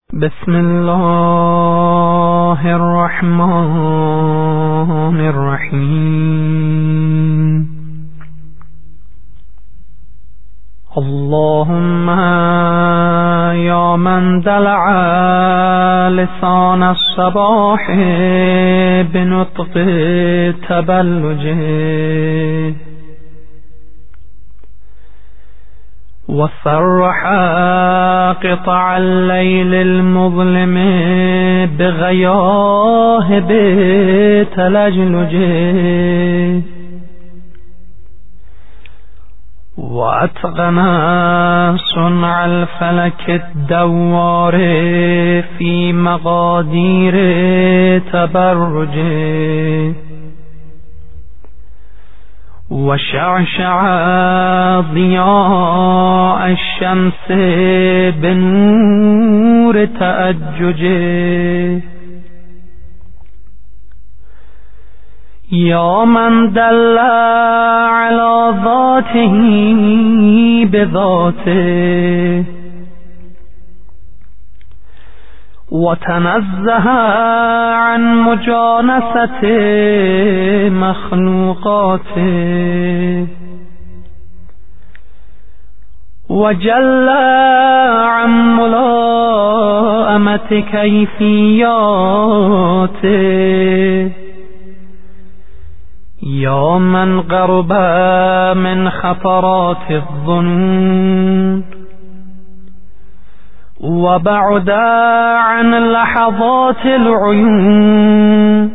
بسم الله الرحمن الرحیم. اللهم یا من دلع لسان الصباح بنطق تبلجه وصرح قطع الليل المظلم بغياهب تلجلجه وأتقن صنع الفلك الدوار في مقادير تبرجه وشعشع ضياء الشمس بنور تأججه يا من دل على ذاته بذاته وتنزه عن مجانسة مخلوقاته وجل عن ملائمة كيفياته يا من قرب من خطرات الظنون وبعد عن لحظات العيون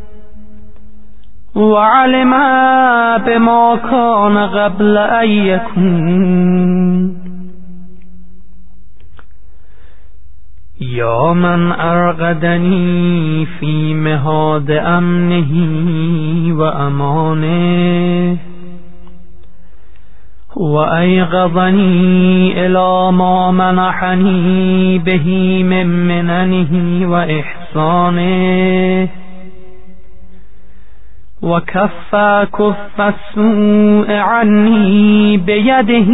وعلم بما كان قبل أن يكون يا من أرغدني في مهاد أمنه وأمانه وأيقظني إلى ما منحني به من مننه وإحسانه وكف السوء عني بيده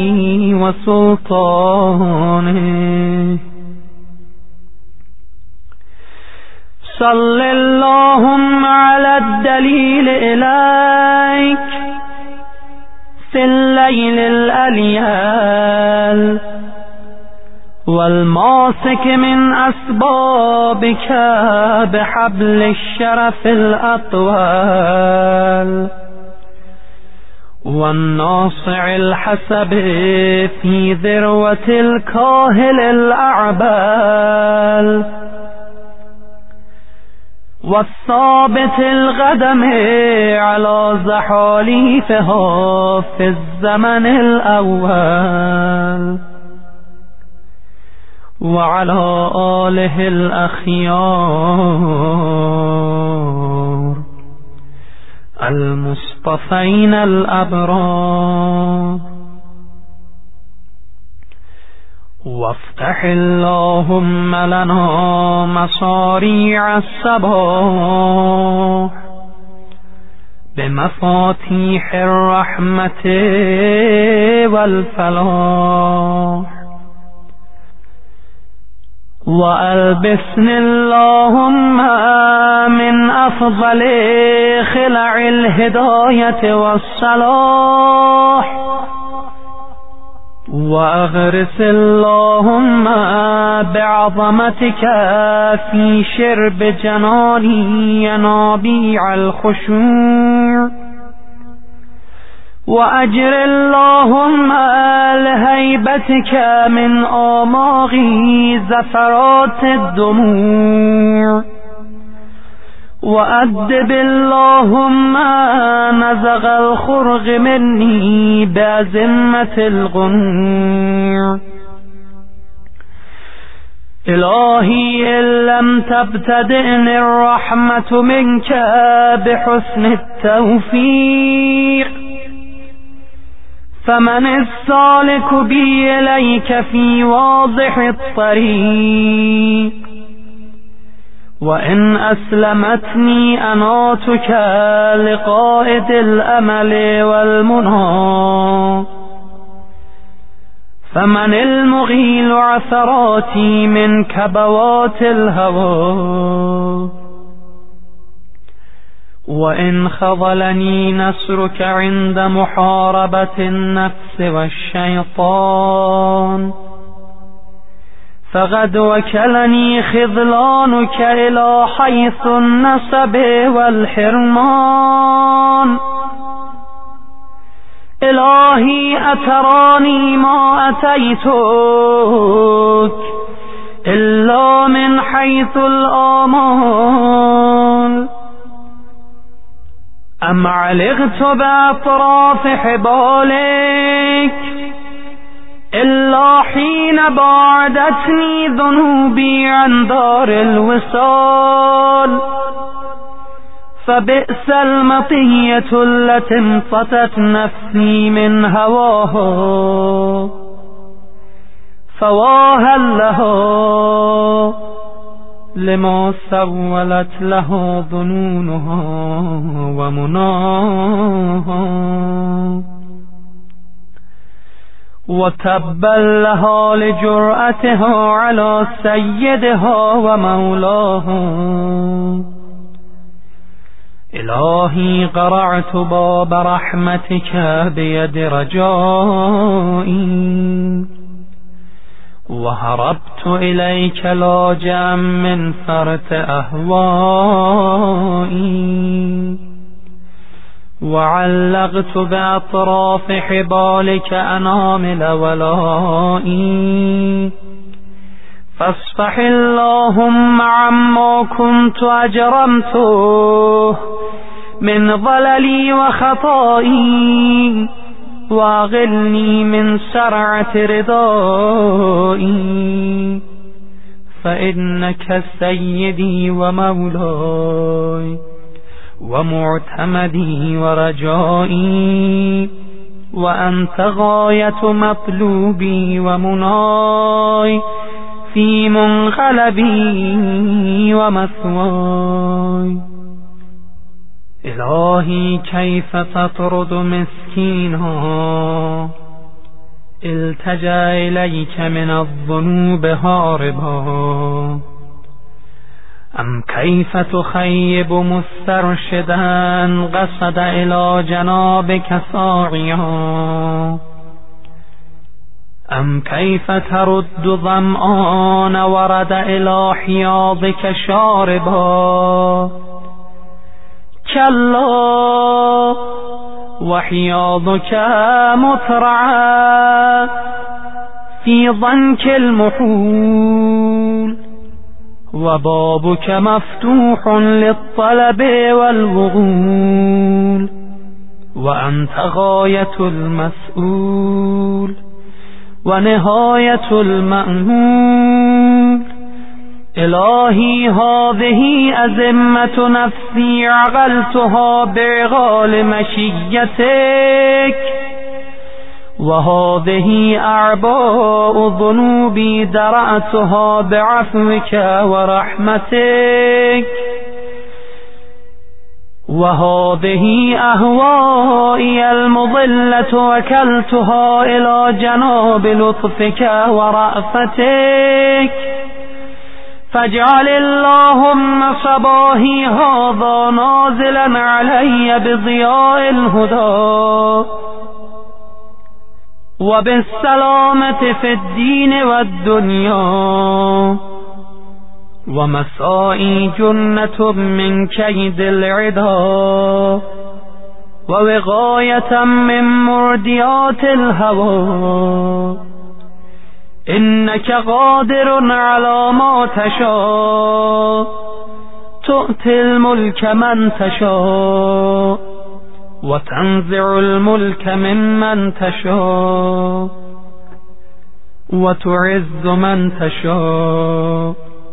وسلطانه صل اللهم على الدليل إليك في الليل الأليال والماسك من أسبابك بحبل الشرف الأطوال والناصع الحسب في ذروة الكاهل الأعبال والثابت القدم على زحاليفها في الزمن الأول وعلى آله الأخيار المصطفين الأبرار وافتح اللهم لنا مصاريع الصباح بمفاتيح الرحمة والفلاح وألبسني اللهم من أفضل خلع الهداية والصلاح وأغرس اللهم بعظمتك في شرب جناني ينابيع الخشوع وأجر اللهم لهيبتك من آماغي زفرات الدموع وأدب اللهم نزغ الخرق مني بأزمة الغنوع إلهي إن لم تبتدئني الرحمة منك بحسن التوفيق فمن السالك بي إليك في واضح الطريق وإن أسلمتني أناتك لقائد الأمل والمنى فمن المغيل عثراتي من كبوات الهوى وإن خذلني نصرك عند محاربة النفس والشيطان فقد وكلني خذلانك إلى حيث النسب والحرمان إلهي أتراني ما أتيتك إلا من حيث الآمال أم علقت بأطراف حبالك إلا حين باعدتني ذنوبي عن دار الوصال فبئس المطية التي انصتت نفسي من هواها فواها لها لما سولت له ظنونها ومناها وتبا لها لجرأتها على سيدها ومولاها إلهي قرعت باب رحمتك بيد رجائي وهربت إليك لاجئا من فرط أهوائي وعلقت بأطراف حبالك أنامل ولائي فاصفح اللهم عما كنت أجرمته من ضللي وخطائي واغلني من سرعة رضائي فإنك سيدي ومولاي ومعتمدي ورجائي وأنت غاية مطلوبي ومناي في منقلبي ومثواي إلهي كيف تطرد مسكينا التجأ إليك من الذنوب هاربا أم كيف تخيب مسترشدا قصد إلى جنابك ساعيا أم كيف ترد ظمآن ورد إلى حياضك شاربا كلا وحياضك مترعى في ضنك المحول وبابك مفتوح للطلب والوغول وأنت غاية المسؤول ونهاية المأمول إلهي هذه أزمة نفسي عقلتها بعقال مشيتك وهذه أعباء ذنوبي درأتها بعفوك ورحمتك وهذه أهوائي المضلة وكلتها إلى جناب لطفك ورأفتك فاجعل اللهم صباحي هذا نازلا علي بضياء الهدى وبالسلامة في الدين والدنيا ومسائي جنة من كيد العدا ووقاية من مرديات الهوى إنك قادر على ما تشاء تؤتي الملك من تشاء وتنزع الملك ممن تشاء وتعز من تشاء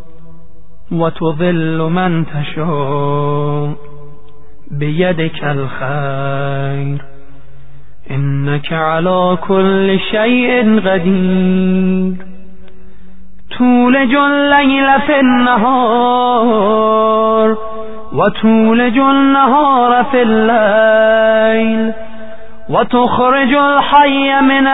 وتذل من تشاء بيدك الخير إنك على كل شيء قدير تولج الليل في النهار وتولج النهار في الليل وتخرج الحي من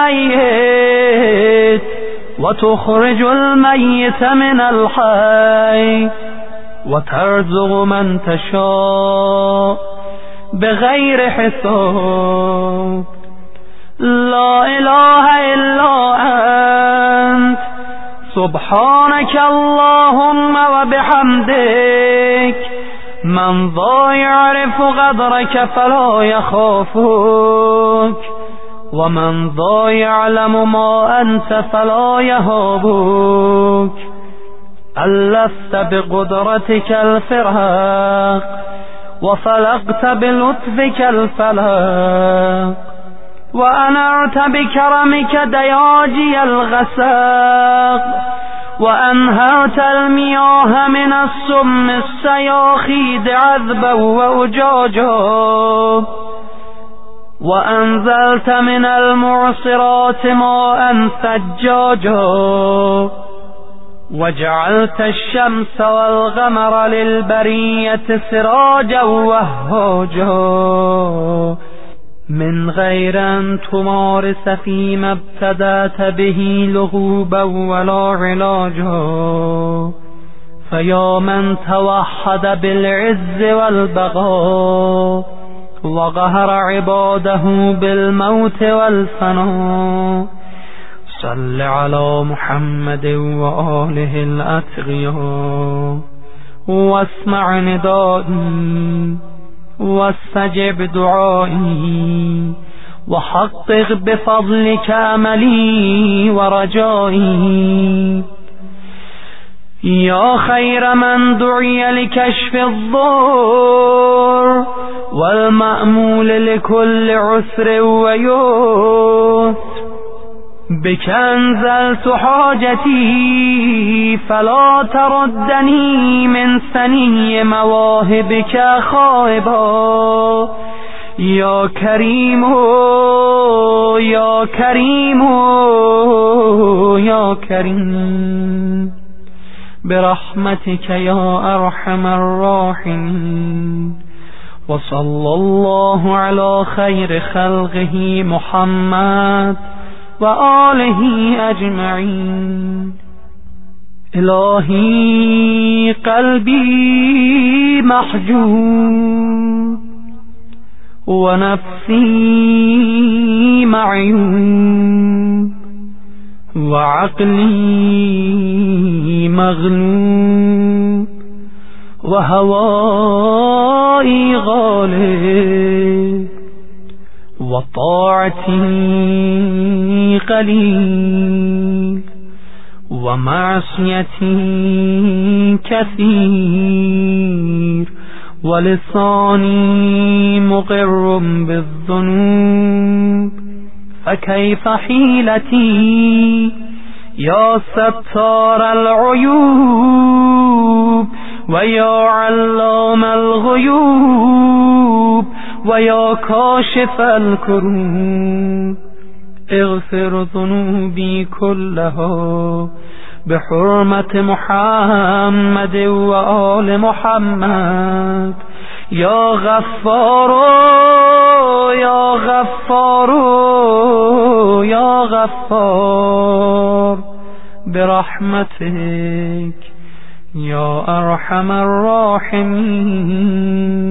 الميت وتخرج الميت من الحي وترزق من تشاء بغير حساب. لا إله إلا أنت سبحانك اللهم وبحمدك. من ذا يعرف قدرك فلا يخافك، ومن ذا يعلم ما أنت فلا يهابك. ألست بقدرتك الفراق وفلقت بلطفك الفلاق، وأنرت بكرمك دياجي الغساق، وأنهرت المياه من السم السياخيد عذبا وأجاجا، وأنزلت من المعصرات ماء ثجاجا، وجعلت الشمس والقمر للبرية سراجا وهاجا، من غير أن تمارس فيما ابتدأت به لغوبا ولا علاجا. فيا من توحد بالعز والبقاء وقهر عباده بالموت والفناء، صل على محمد وآله الأتقياء، واسمع ندائي واستجب دعائي، وحقق بفضلك أملي ورجائي. يا خير من دعي لكشف الضر والمأمول لكل عسر ويسر، بك أنزلت حاجتي فلا تردني من ثني مواهبك خائبا. يا كريم يا كريم يا كريم، برحمتك يا أرحم الراحمين. وصلى الله على خير خلقه محمد وآله أجمعين. إلهي قلبي محجوب ونفسي معيوب وعقلي مغلوب وهوائي غالب وطاعتي قليل ومعصيتي كثير ولساني مقر بالذنوب، فكيف حيلتي يا ستار العيوب ويا علام الغيوب ويا كاشف الكروب. اغفر ذنوبي كلها بحرمة محمد وآل محمد. يا غفار يا غفار يا غفار، برحمتك يا أرحم الراحمين.